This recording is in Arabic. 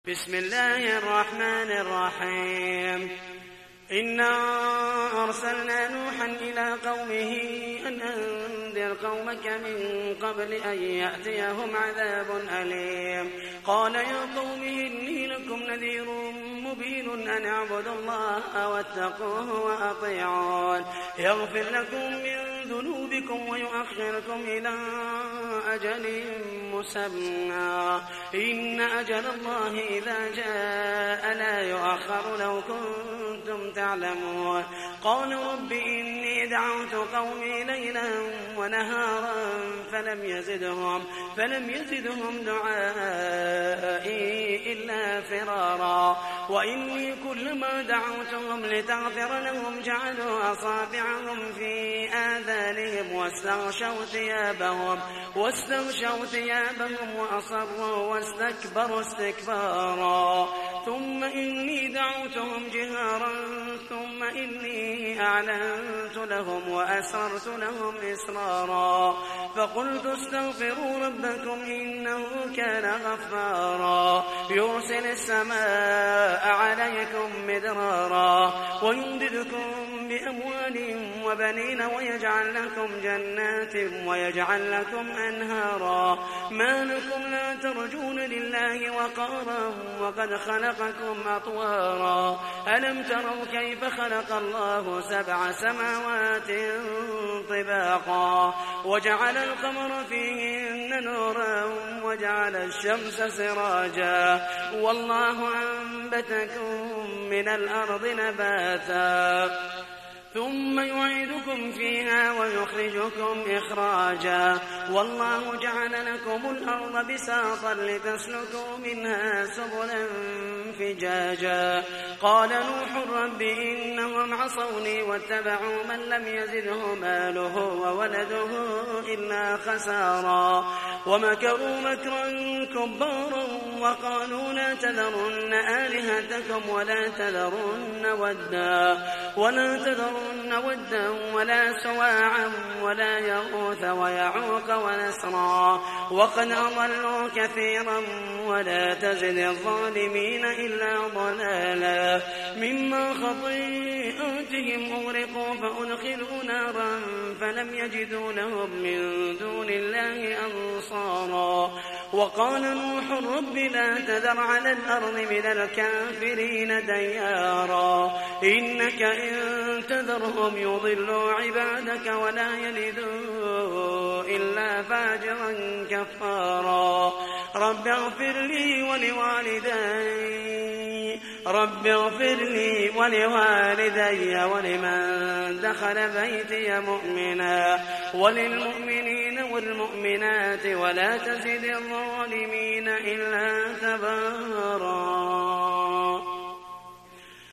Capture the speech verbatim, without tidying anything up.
بسم الله الرحمن الرحيم إنا أرسلنا نوحا إلى قومه أن أنذر قومك من قبل أن يأتيهم عذاب أليم قال يا قوم إني لكم نذير مبين أن اعبدوا الله واتقوه وأطيعون يغفر لكم من ذنوبكم ويؤخركم إلى أجل مسمى إن أجل الله إذا جاء لا يؤخر لو كنتم تعلمون قال رب إني دعوت قومي ليلا ونهارا فلم يزدهم فلم يزدهم دعائي إلا فرارا وإني كلما دعوتهم لتغفر لهم جعلوا أصابعهم في آذانهم واستغشوا ثيابهم واستغشوا ثيابهم وأصروا واستكبروا استكبارا ثم إني دعوتهم جهارا ثم إني أعلنت لهم وأسررت لهم إسرارا فقلت استغفروا ربكم إنه كان غفارا يرسل السماء عليكم مدرارا ويمددكم بأموال وبنين ويجعل لكم جنات ويجعل لكم أنهارا ما لكم لا ترجون لله وقارا وقد خلقكم أطوارا ألم تروا كيف خلق الله سبع سماوات طباقا وجعل القمر فيهن نورا وجعل الشمس سراجا والله أنبتكم من الأرض نباتا ثم يعيدكم فيها ويخرجكم إخراجا والله جعل لكم الأرض بساطا لتسلكوا منها سبلا فجاجا قال نوح رب إنهم عصوني واتبعوا من لم يزده ماله وولده إلا خسارا ومكروا مكرا كبارا وقالوا لا تذرن آلهتكم ولا تذرن ودا ولا تذرن ودا ولا سواعا ولا يغوث ويعوق ونسرا وقد أضلوا كثيرا ولا تزد الظالمين إلا ضلالا مما خطيئاتهم أغرقوا فأدخلوا نارا فلم يجدوا لهم من دون الله أنصارا وقال نوح رب لا تذر على الأرض من الكافرين ديارا إنك إن تذرهم يضلوا عبادك ولا يلدوا إلا فاجرا كفارا رب اغفر لي ولوالدي رب اغفر لي ولوالدي ولمن دخل بيتي مؤمنا وللمؤمنين والمؤمنات ولا تزد الظالمين إلا تبارا